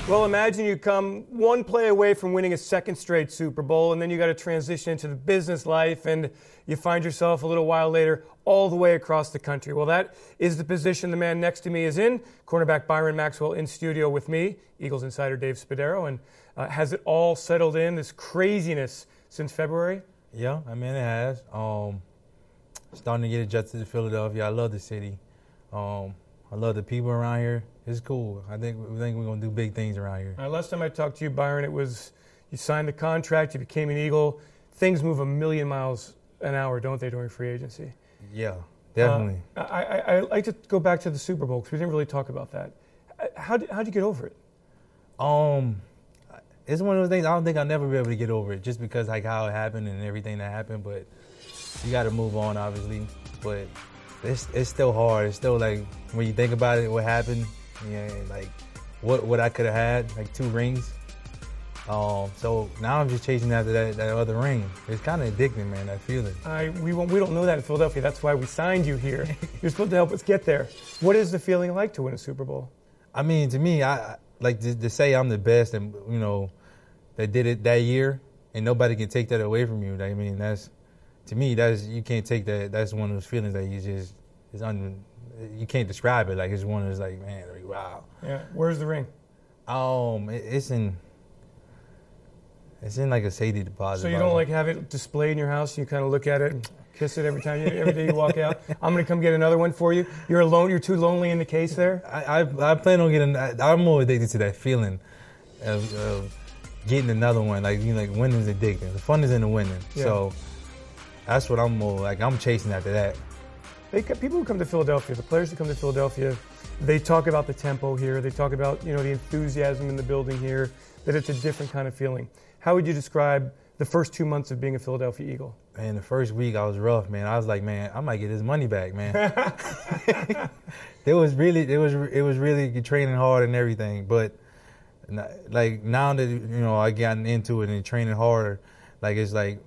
Well, imagine you come one play away from winning a second straight Super Bowl, and then you got to transition into the business life, and you find yourself a little while later all the way across the country. Well, that is the position the man next to me is in. Cornerback Byron Maxwell in studio with me, Eagles insider Dave Spadaro. And has it all settled in, this craziness, since February? Yeah, I mean, it has. Starting to get adjusted to Philadelphia. I love the city. I love the people around here. It's cool. I think we're going to do big things around here. Last time I talked to you, Byron, it was you signed the contract, you became an Eagle. Things move a million miles an hour, don't they, during free agency? Yeah, definitely. I like to go back to the Super Bowl because we didn't really talk about that. How'd you get over it? It's one of those things I don't think I'll never be able to get over it just because like how it happened and everything that happened. But you got to move on, obviously. But it's still hard. It's still like when you think about it, what happened, like what I could have had, like 2 rings. So now I'm just chasing after that other ring. It's kind of addicting, man, that feeling. We don't know that in Philadelphia. That's why we signed you here. You're supposed to help us get there. What is the feeling like to win a Super Bowl? I mean, to me, I like to say I'm the best and, that did it that year, and nobody can take that away from you. I mean, to me, you can't take that. That's one of those feelings that you can't describe it. Like it's one of those like, man, like, wow. Yeah. Where's the ring? It's in like a safety deposit. So you don't like have it displayed in your house? You kind of look at it and kiss it every day you walk out. I'm gonna come get another one for you. You're alone. You're too lonely in the case there. I plan on getting. I'm more addicted to that feeling of getting another one. Like like winning's addicting. The fun is in the winning. Yeah. So that's what I'm more like. I'm chasing after that. People who come to Philadelphia, the players who come to Philadelphia, they talk about the tempo here. They talk about the enthusiasm in the building here. That it's a different kind of feeling. How would you describe the first 2 months of being a Philadelphia Eagle? Man, the first week I was rough, man. I was like, man, I might get his money back, man. It was really training hard and everything. But like now that I gotten into it and training harder, like it's like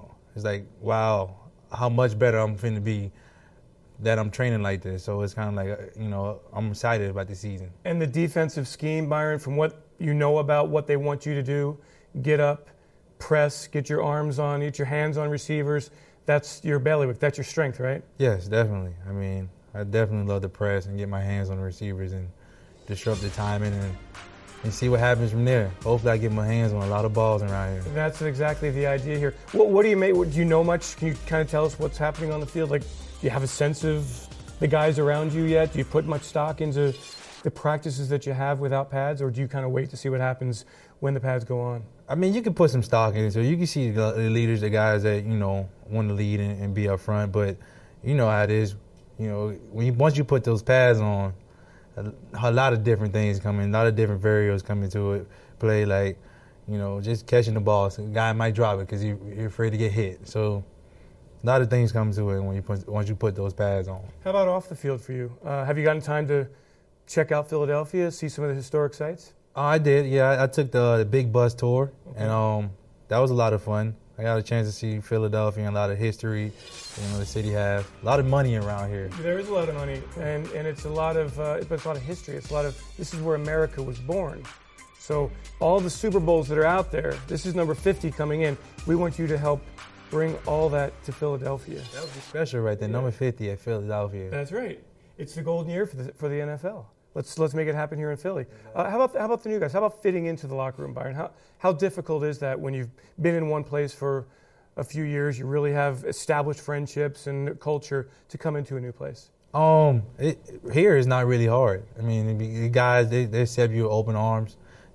wow, how much better I'm finna be that I'm training like this. So it's kind of like I'm excited about the season. And the defensive scheme, Byron, from what you know about what they want you to do, get up, press, get your arms on, get your hands on receivers. That's your bailiwick. That's your strength, right? Yes, definitely. I mean, I definitely love to press and get my hands on the receivers and disrupt the timing and see what happens from there. Hopefully I get my hands on a lot of balls around here. That's exactly the idea here. What do you make? Do you know much? Can you kind of tell us what's happening on the field? Like, do you have a sense of the guys around you yet? Do you put much stock into the practices that you have without pads, or do you kind of wait to see what happens when the pads go on? I mean, you can put some stock in it. So you can see the leaders, the guys that, want to lead and be up front. But you know how it is. Once you put those pads on, a lot of different things come in, a lot of different variables come into it. Play like, just catching the ball. So the guy might drop it because you're afraid to get hit. So a lot of things come to it once you put those pads on. How about off the field for you? Have you gotten time to check out Philadelphia, see some of the historic sites? I did, yeah. I took the big bus tour, and that was a lot of fun. I got a chance to see Philadelphia and a lot of history, the city has. A lot of money around here. There is a lot of money, and it's a lot of history. This is where America was born. So all the Super Bowls that are out there, this is number 50 coming in. We want you to help bring all that to Philadelphia. That would be special right there, number 50 at Philadelphia. That's right. It's the golden year for the NFL. Let's make it happen here in Philly. How about the new guys? How about fitting into the locker room, Byron? How difficult is that when you've been in one place for a few years, you really have established friendships and culture to come into a new place? Here is not really hard. I mean, the guys they accept you with open arms.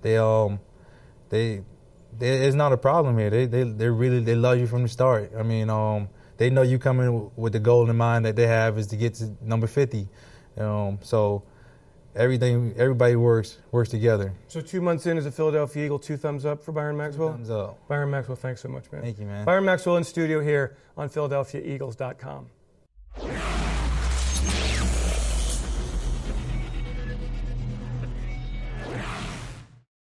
It's not a problem here. They love you from the start. I mean, they know you coming with the goal in mind that they have is to get to number 50. So everybody works together. So 2 months in as a Philadelphia Eagle, 2 thumbs up for Byron Maxwell? 2 thumbs up. Byron Maxwell, thanks so much, man. Thank you, man. Byron Maxwell in studio here on PhiladelphiaEagles.com.